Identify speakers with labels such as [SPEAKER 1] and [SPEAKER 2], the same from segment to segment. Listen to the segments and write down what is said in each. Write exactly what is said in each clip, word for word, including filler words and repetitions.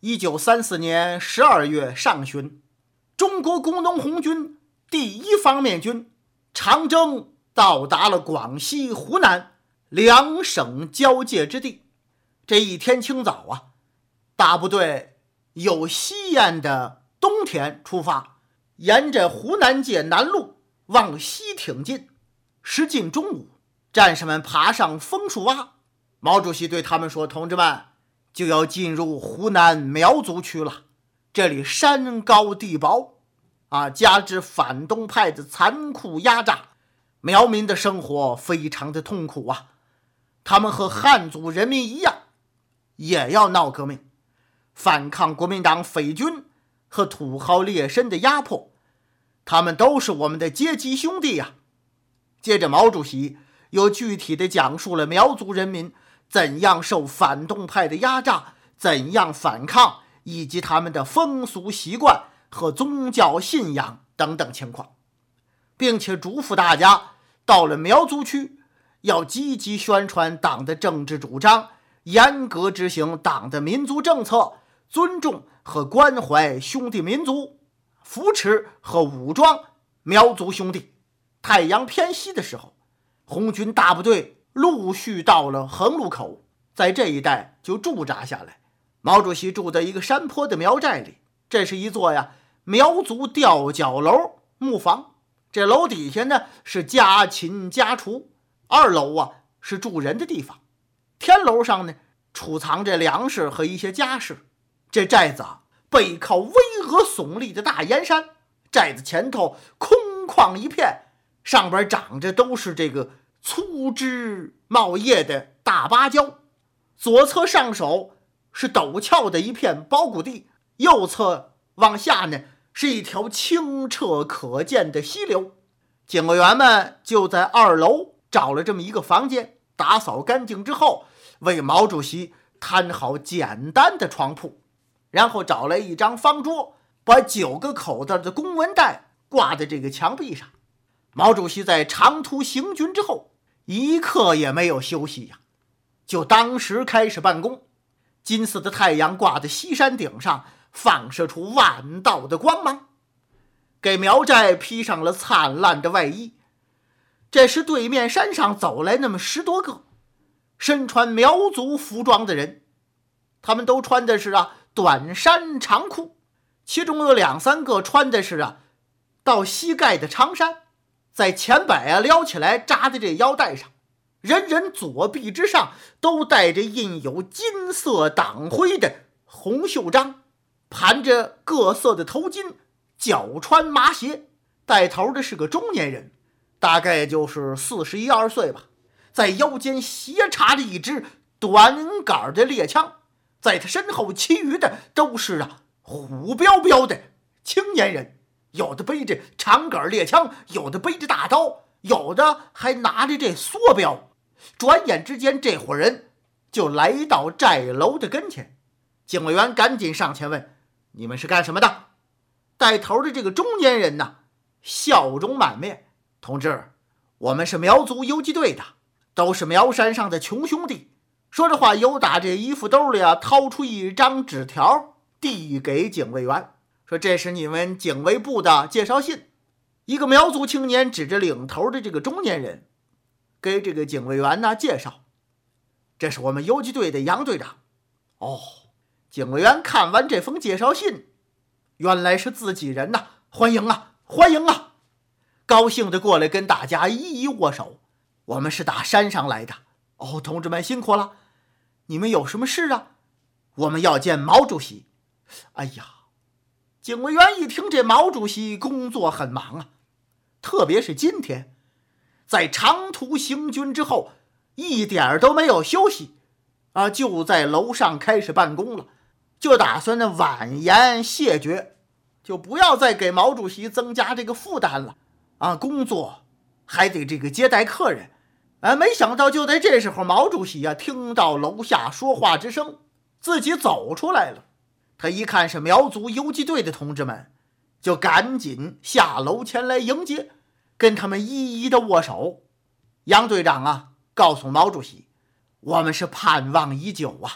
[SPEAKER 1] 一九三四年十二月上旬，中国工农红军第一方面军长征到达了广西、湖南两省交界之地。这一天清早啊，大部队由西安的东田出发，沿着湖南界南路往西挺进。时近中午，战士们爬上枫树洼，毛主席对他们说：同志们，就要进入湖南苗族区了，这里山高地薄啊，加之反动派的残酷压榨，苗民的生活非常的痛苦啊。他们和汉族人民一样，也要闹革命，反抗国民党匪军和土豪劣绅的压迫，他们都是我们的阶级兄弟呀、啊。接着毛主席又具体地讲述了苗族人民怎样受反动派的压榨，怎样反抗，以及他们的风俗习惯和宗教信仰等等情况，并且嘱咐大家到了苗族区要积极宣传党的政治主张，严格执行党的民族政策，尊重和关怀兄弟民族，扶持和武装苗族兄弟。太阳偏西的时候，红军大部队陆续到了横路口，在这一带就驻扎下来。毛主席住在一个山坡的苗寨里，这是一座呀苗族吊脚楼木房，这楼底下呢是家禽家畜，二楼啊是住人的地方，天楼上呢储藏着粮食和一些家事。这寨子啊背靠巍峨耸立的大燕山，寨子前头空旷一片，上边长着都是这个粗枝茂叶的大芭蕉，左侧上手是陡峭的一片苞谷地，右侧往下呢是一条清澈可见的溪流。警卫员们就在二楼找了这么一个房间，打扫干净之后，为毛主席摊好简单的床铺，然后找来一张方桌，把九个口袋的公文袋挂在这个墙壁上。毛主席在长途行军之后一刻也没有休息呀、啊，就当时开始办公。金色的太阳挂在西山顶上，放射出万道的光芒，给苗寨披上了灿烂的外衣。这时对面山上走来那么十多个身穿苗族服装的人，他们都穿的是啊短衫长裤，其中有两三个穿的是啊到膝盖的长衫，在前摆啊撩起来扎在这腰带上，人人左臂之上都带着印有金色党徽的红袖章，盘着各色的头巾，脚穿麻鞋。带头的是个中年人，大概就是四十一二岁吧，在腰间斜插着一支短杆的猎枪，在他身后其余的都是啊虎彪彪的青年人，有的背着长杆猎枪，有的背着大刀，有的还拿着这梭镖。转眼之间，这伙人就来到寨楼的跟前。警卫员赶紧上前问：你们是干什么的？带头的这个中年人呢，笑容满面：同志，我们是苗族游击队的，都是苗山上的穷兄弟。说着话，由打这衣服兜里啊掏出一张纸条递给警卫员，说这是你们警卫部的介绍信。一个苗族青年指着领头的这个中年人，给这个警卫员呢介绍：这是我们游击队的杨队长。哦，警卫员看完这封介绍信，原来是自己人呐，欢迎啊欢迎啊，高兴的过来跟大家一一握手。我们是打山上来的。哦，同志们辛苦了，你们有什么事啊？我们要见毛主席。哎呀，警卫员一听这毛主席工作很忙啊，特别是今天在长途行军之后一点都没有休息啊，就在楼上开始办公了，就打算呢婉言谢绝，就不要再给毛主席增加这个负担了啊，工作还得这个接待客人。哎，没想到就在这时候，毛主席啊听到楼下说话之声，自己走出来了。他一看是苗族游击队的同志们，就赶紧下楼前来迎接，跟他们一一的握手。杨队长啊告诉毛主席，我们是盼望已久啊，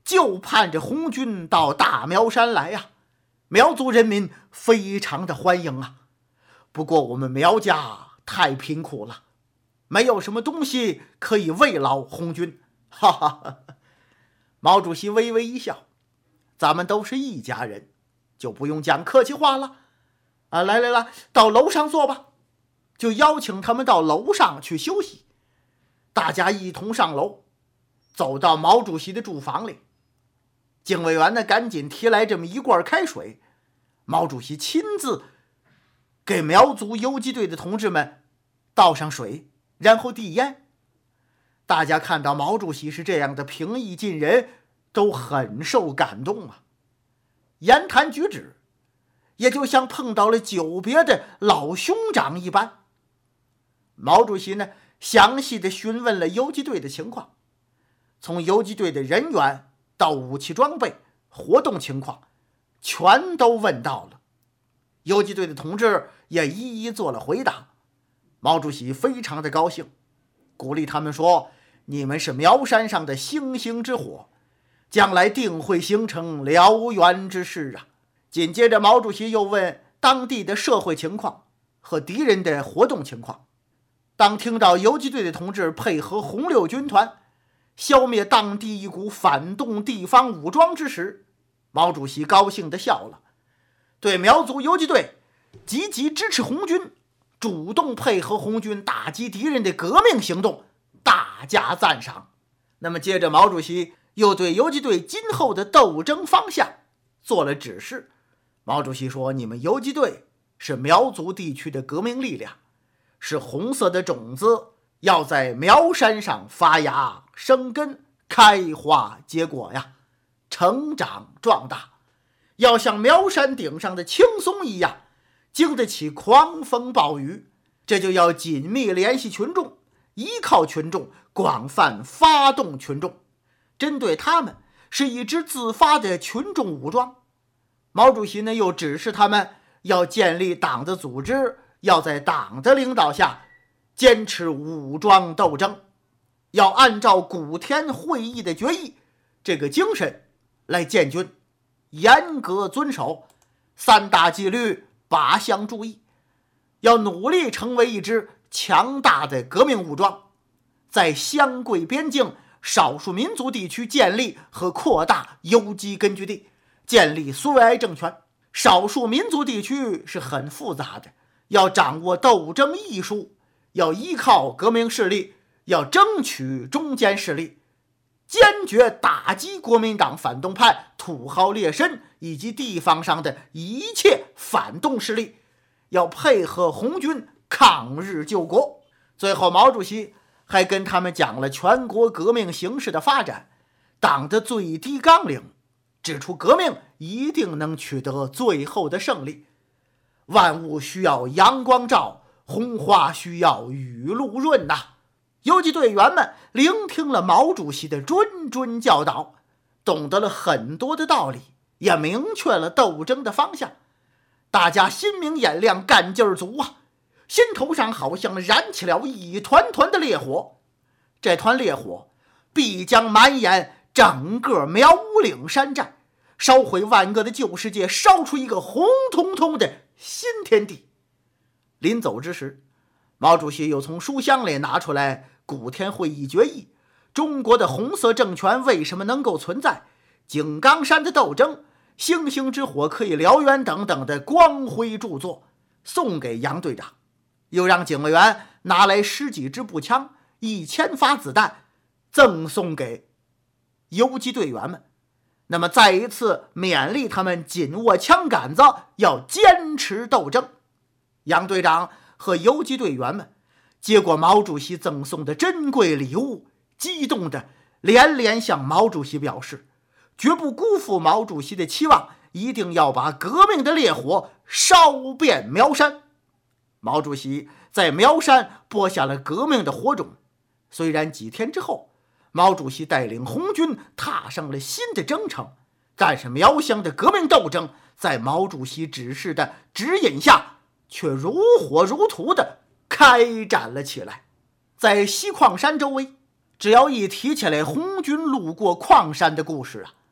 [SPEAKER 1] 就盼着红军到大苗山来呀、啊！苗族人民非常的欢迎啊。不过我们苗家太贫苦了，没有什么东西可以慰劳红军。哈哈哈！毛主席微微一笑，咱们都是一家人，就不用讲客气话了啊！来来来，到楼上坐吧。就邀请他们到楼上去休息。大家一同上楼，走到毛主席的住房里。警卫员呢，赶紧提来这么一罐开水，毛主席亲自给苗族游击队的同志们倒上水，然后递烟。大家看到毛主席是这样的平易近人，都很受感动啊。言谈举止也就像碰到了久别的老兄长一般。毛主席呢，详细的询问了游击队的情况，从游击队的人员到武器装备、活动情况，全都问到了。游击队的同志也一一做了回答。毛主席非常的高兴，鼓励他们说：“你们是苗山上的星星之火，将来定会形成燎原之势啊！”紧接着，毛主席又问当地的社会情况和敌人的活动情况。当听到游击队的同志配合红六军团消灭当地一股反动地方武装之时，毛主席高兴地笑了，对苗族游击队积极支持红军、主动配合红军打击敌人的革命行动大加赞赏。那么接着，毛主席又对游击队今后的斗争方向做了指示。毛主席说：“你们游击队是苗族地区的革命力量，是红色的种子，要在苗山上发芽生根，开花结果呀，成长壮大，要像苗山顶上的青松一样，经得起狂风暴雨。这就要紧密联系群众，依靠群众，广泛发动群众，针对他们是一支自发的群众武装。”毛主席呢，又指示他们要建立党的组织，要在党的领导下坚持武装斗争，要按照古田会议的决议这个精神来建军，严格遵守三大纪律八项注意，要努力成为一支强大的革命武装，在湘桂边境少数民族地区建立和扩大游击根据地，建立苏维埃政权。少数民族地区是很复杂的，要掌握斗争艺术，要依靠革命势力，要争取中坚势力，坚决打击国民党反动派、土豪劣绅以及地方上的一切反动势力，要配合红军抗日救国。最后，毛主席还跟他们讲了全国革命形势的发展，党的最低纲领，指出革命一定能取得最后的胜利。万物需要阳光照，红花需要雨露润呐、啊。游击队员们聆听了毛主席的谆谆教导，懂得了很多的道理，也明确了斗争的方向。大家心明眼亮，干劲儿足啊，心头上好像燃起了一团团的烈火。这团烈火必将蔓延整个苗岭山寨，烧毁万恶的旧世界，烧出一个红彤彤的新天地。临走之时，毛主席又从书箱里拿出来古田会议决议，中国的红色政权为什么能够存在，井冈山的斗争，星星之火可以燎原等等的光辉著作，送给杨队长。又让警卫员拿来十几支步枪、一千发子弹，赠送给游击队员们。那么再一次勉励他们紧握枪杆子，要坚持斗争。杨队长和游击队员们接过毛主席赠送的珍贵礼物，激动的连连向毛主席表示，绝不辜负毛主席的期望，一定要把革命的烈火烧遍苗山。毛主席在苗山播下了革命的火种。虽然几天之后，毛主席带领红军踏上了新的征程，但是苗乡的革命斗争在毛主席指示的指引下，却如火如荼地开展了起来。在西矿山周围，只要一提起来红军路过矿山的故事啊，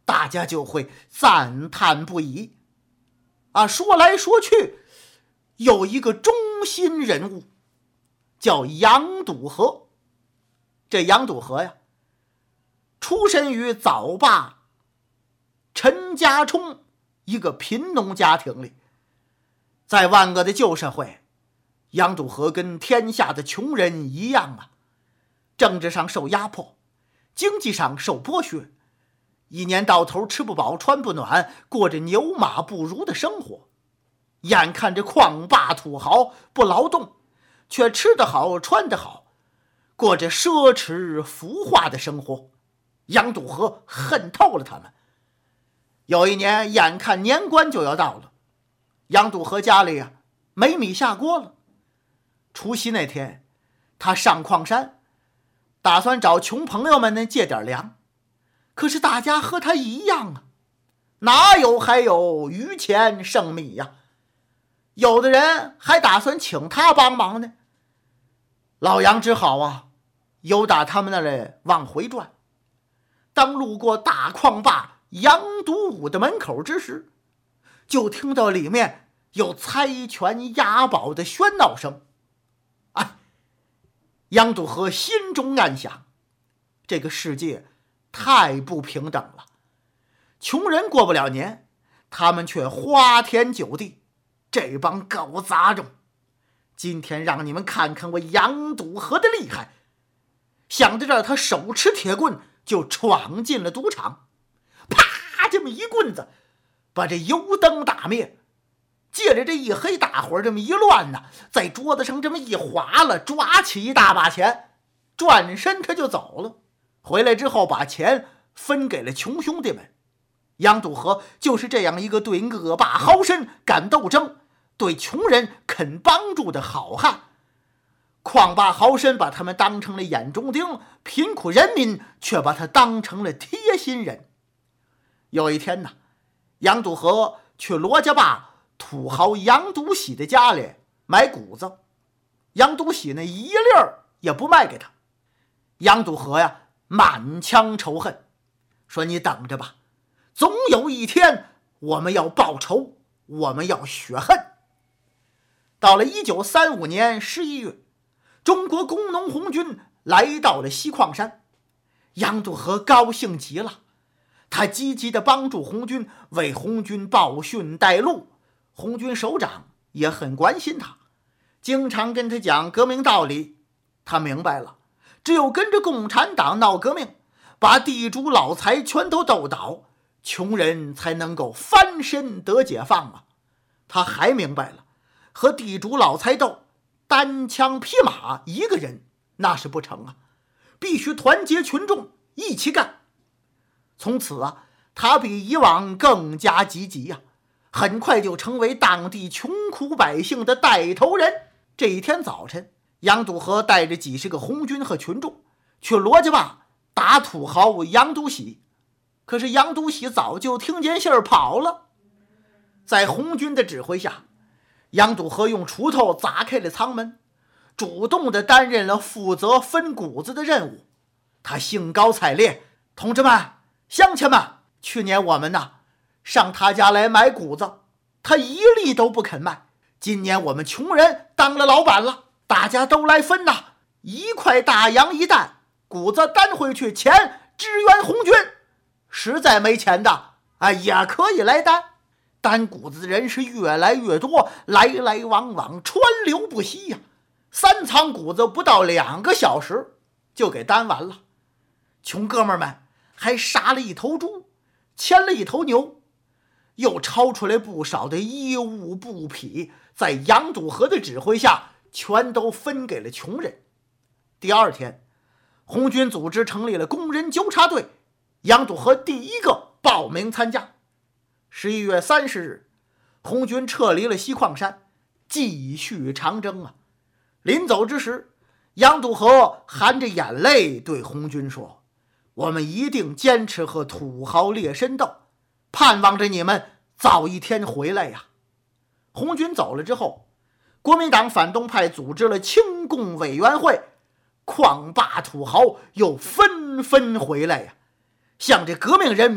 [SPEAKER 1] 大家就会赞叹不已。啊，说来说去，有一个中心人物，叫杨笃和。这杨笃和呀，出身于早爸陈家冲一个贫农家庭里。在万恶的旧社会，杨笃和跟天下的穷人一样啊，政治上受压迫，经济上受剥削，一年到头吃不饱穿不暖，过着牛马不如的生活。眼看着矿霸土豪不劳动，却吃得好穿得好，过着奢侈浮华的生活。杨笃和恨透了他们。有一年，眼看年关就要到了，杨笃和家里啊没米下锅了。除夕那天，他上矿山，打算找穷朋友们呢借点粮。可是大家和他一样啊，哪有还有余钱剩米呀？有的人还打算请他帮忙呢。老杨只好啊，由打他们那里往回转。当路过大矿霸杨笃武的门口之时，就听到里面有猜拳押宝的喧闹声。哎，杨笃和心中暗想，这个世界太不平等了，穷人过不了年，他们却花天酒地，这帮狗杂种，今天让你们看看我杨笃和的厉害。想到这儿，他手持铁棍就闯进了赌场，啪，这么一棍子把这油灯打灭，借着这一黑大伙这么一乱呢，在桌子上这么一划了，抓起一大把钱，转身他就走了。回来之后把钱分给了穷兄弟们。杨笃和就是这样一个对恶霸豪绅敢斗争，对穷人肯帮助的好汉。矿霸豪绅把他们当成了眼中钉，贫苦人民却把他当成了贴心人。有一天呢，杨笃和去罗家坝土豪杨笃喜的家里买谷子，杨笃喜呢一粒儿也不卖给他。杨笃和呀满腔仇恨，说你等着吧，总有一天我们要报仇，我们要雪恨。到了一九三五年十一月，中国工农红军来到了西矿山。杨笃和高兴极了，他积极地帮助红军，为红军报讯带路。红军首长也很关心他，经常跟他讲革命道理。他明白了，只有跟着共产党闹革命，把地主老财全都斗倒，穷人才能够翻身得解放啊。他还明白了，和地主老财斗，单枪匹马一个人那是不成啊，必须团结群众一起干。从此啊，他比以往更加积极呀、啊，很快就成为当地穷苦百姓的带头人。这一天早晨，杨笃和带着几十个红军和群众去罗家坝打土豪杨笃喜。可是杨笃喜早就听见信儿跑了。在红军的指挥下，杨笃和用锄头砸开了舱门，主动地担任了负责分谷子的任务。他兴高采烈，同志们乡亲们，去年我们呐上他家来买谷子，他一粒都不肯卖。今年我们穷人当了老板了，大家都来分呐，一块大洋一担，谷子担回去，钱支援红军。实在没钱的啊，也可以来担。担谷子的人是越来越多，来来往往，川流不息呀、啊。三仓谷子不到两个小时就给担完了。穷哥们们还杀了一头猪，牵了一头牛，又抄出来不少的衣物布匹，在杨笃和的指挥下全都分给了穷人。第二天，红军组织成立了工人纠察队，杨笃和第一个报名参加。十一月三十日，红军撤离了西矿山，继续长征啊。临走之时，杨笃和含着眼泪对红军说，我们一定坚持和土豪劣绅斗，盼望着你们早一天回来呀。红军走了之后，国民党反动派组织了清共委员会，矿霸土豪又纷纷回来呀，向这革命人民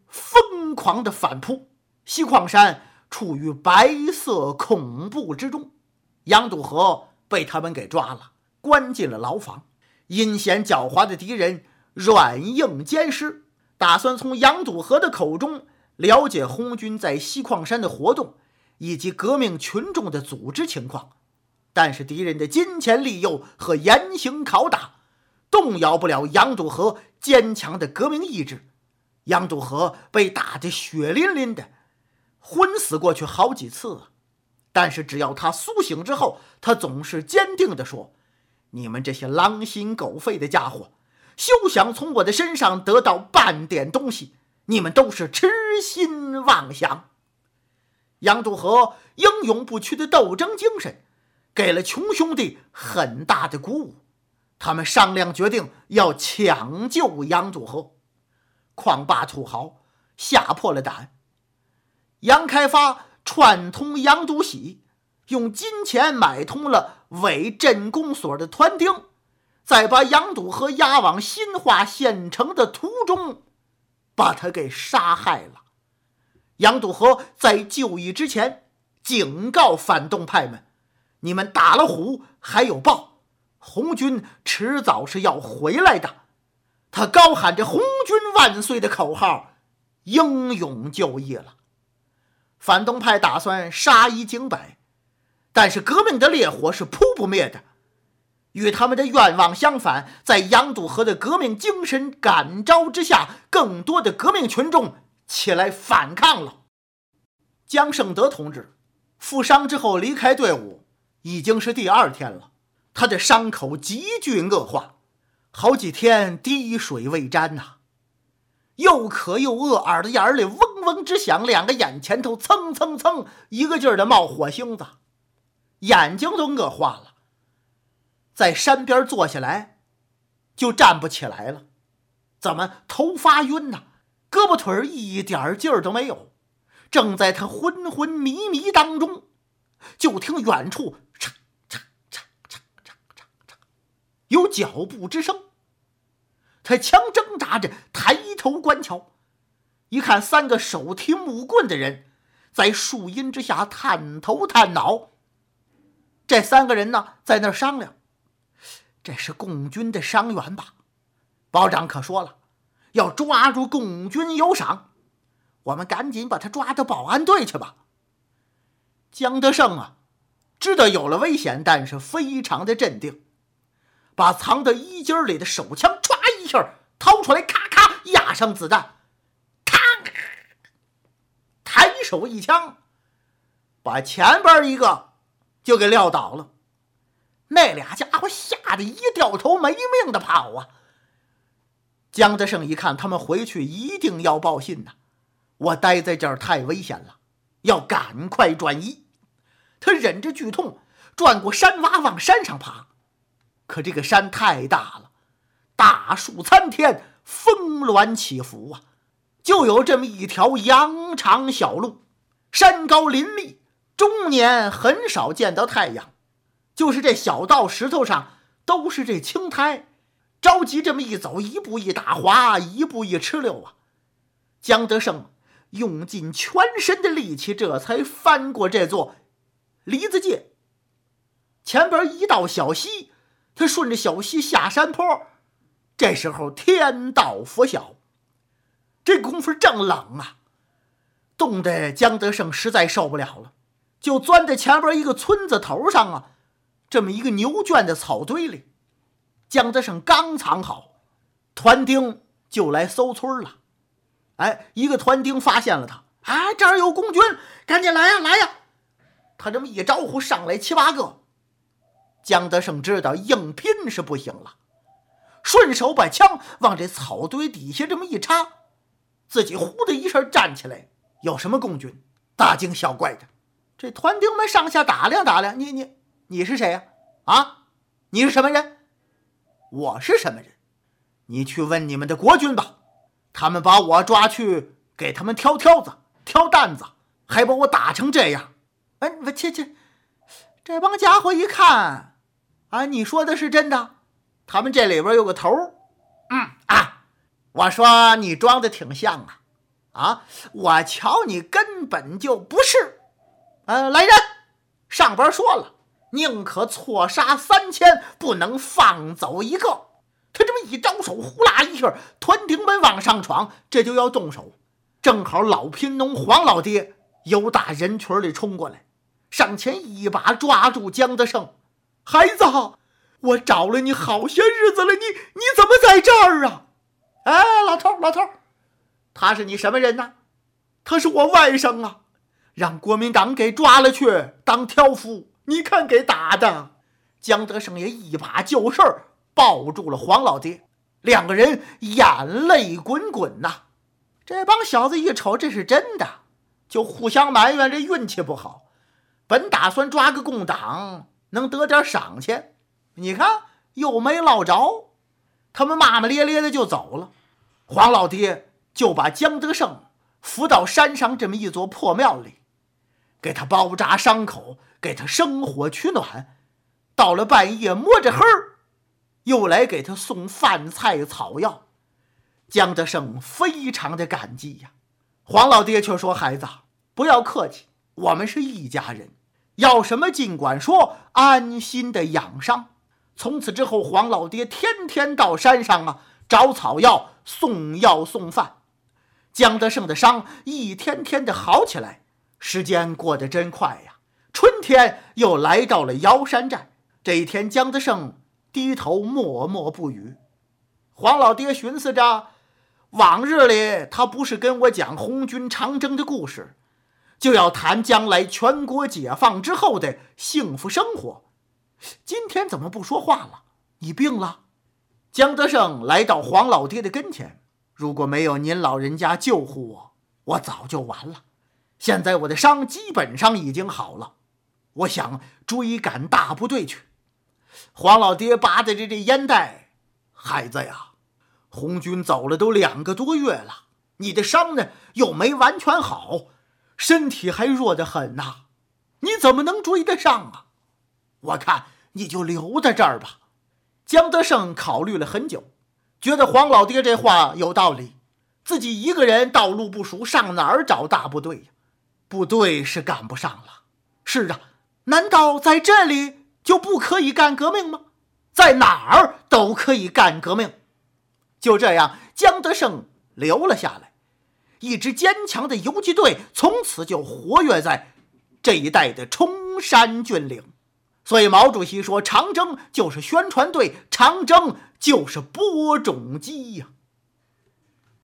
[SPEAKER 1] 疯狂的反扑。西矿山处于白色恐怖之中，杨笃和被他们给抓了，关进了牢房。阴险狡猾的敌人软硬兼施，打算从杨笃和的口中了解红军在西矿山的活动以及革命群众的组织情况。但是敌人的金钱利诱和严刑拷打动摇不了杨笃和坚强的革命意志。杨笃和被打得血淋淋的，昏死过去好几次。但是只要他苏醒之后，他总是坚定地说，你们这些狼心狗肺的家伙，休想从我的身上得到半点东西，你们都是痴心妄想。杨笃和英勇不屈的斗争精神给了穷兄弟很大的鼓舞，他们商量决定要抢救杨笃和。矿坝土豪吓破了胆，杨开发串通杨笃喜，用金钱买通了伪镇公所的团丁，再把杨笃和押往新化县城的途中把他给杀害了。杨笃和在就义之前警告反动派们，你们打了虎还有报，红军迟早是要回来的。他高喊着红军万岁的口号，英勇就义了。反动派打算杀一儆百，但是革命的烈火是扑不灭的。与他们的愿望相反，在杨笃和的革命精神感召之下，更多的革命群众起来反抗了。江胜德同志负伤之后离开队伍已经是第二天了，他的伤口急剧恶化，好几天滴水未沾呐、啊，又渴又饿，耳朵眼里嗡嗡直响，两个眼前头蹭蹭蹭一个劲儿的冒火星子，眼睛都饿化了。在山边坐下来就站不起来了，怎么头发晕呢？胳膊腿一点劲儿都没有。正在他昏昏迷迷当中，就听远处嚓嚓嚓嚓嚓嚓嚓有脚步之声。他强挣扎着抬头观瞧，一看三个手提木棍的人在树荫之下探头探脑。这三个人呢，在那儿商量，这是共军的伤员吧？保长可说了，要抓住共军有赏，我们赶紧把他抓到保安队去吧。江德胜啊，知道有了危险，但是非常的镇定，把藏在衣襟里的手枪唰一下掏出来，咔咔压上子弹，咔，抬手一枪，把前边一个就给撂倒了。那俩家伙吓得一掉头没命的跑啊！江德胜一看他们回去一定要报信呐、啊，我待在这儿太危险了，要赶快转移。他忍着剧痛转过山洼往山上爬，可这个山太大了，大树参天，峰峦起伏啊，就有这么一条羊肠小路，山高林立，终年很少见到太阳，就是这小道石头上都是这青苔，着急这么一走，一步一打滑，一步一哧溜啊。江德胜用尽全身的力气，这才翻过这座梨子界。前边一道小溪，他顺着小溪下山坡。这时候天道拂晓，这功夫正冷啊，冻得江德胜实在受不了了，就钻在前边一个村子头上啊，这么一个牛圈的草堆里。江德胜刚藏好，团丁就来搜村了。哎，一个团丁发现了他，哎，这儿有共军，赶紧来呀来呀！他这么一招呼，上来七八个。江德胜知道硬拼是不行了，顺手把枪往这草堆底下这么一插，自己呼的一声站起来。有什么共军？大惊小怪的。这团丁们上下打量打量，你你你是谁呀、啊？啊，你是什么人？我是什么人？你去问你们的国军吧，他们把我抓去给他们挑挑子挑担子，还把我打成这样。哎，我切切，这帮家伙一看啊，你说的是真的？他们这里边有个头。嗯啊，我说你装的挺像啊啊，我瞧你根本就不是。呃，来人，上边说了，宁可错杀三千，不能放走一个。他这么一招手，呼啦一下，团顶门往上闯，这就要动手。正好老贫农黄老爹由大人群里冲过来，上前一把抓住江德胜。孩子，我找了你好些日子了，你你怎么在这儿啊？哎，老头老头，他是你什么人呢？他是我外甥啊，让国民党给抓了去当挑夫，你看给打的。江德胜也一把就事儿抱住了黄老爹，两个人眼泪滚滚呐、啊。这帮小子一瞅这是真的，就互相埋怨这运气不好，本打算抓个共党能得点赏钱，你看又没捞着，他们骂骂咧咧的就走了。黄老爹就把江德胜扶到山上这么一座破庙里，给他包扎伤口，给他生火取暖，到了半夜摸着黑儿又来给他送饭菜草药。江德胜非常的感激呀、啊，黄老爹却说：“孩子，不要客气，我们是一家人，要什么尽管说，安心的养伤。”从此之后，黄老爹天天到山上啊找草药，送药送饭。江德胜的伤一天天的好起来，时间过得真快呀。春天又来到了瑶山寨，这一天江德胜低头默默不语。黄老爹寻思着，往日里他不是跟我讲红军长征的故事，就要谈将来全国解放之后的幸福生活。今天怎么不说话了？你病了？江德胜来到黄老爹的跟前，如果没有您老人家救护我，我早就完了。现在我的伤基本上已经好了，我想追赶大部队去。黄老爹拔的这这烟袋，孩子呀，红军走了都两个多月了，你的伤呢又没完全好，身体还弱得很呐、啊，你怎么能追得上啊？我看你就留在这儿吧。江德胜考虑了很久，觉得黄老爹这话有道理，自己一个人道路不熟，上哪儿找大部队呀？部队是赶不上了。是啊，难道在这里就不可以干革命吗？在哪儿都可以干革命。就这样，江德胜留了下来，一支坚强的游击队从此就活跃在这一带的崇山峻岭。所以毛主席说，长征就是宣传队，长征就是播种机呀、啊。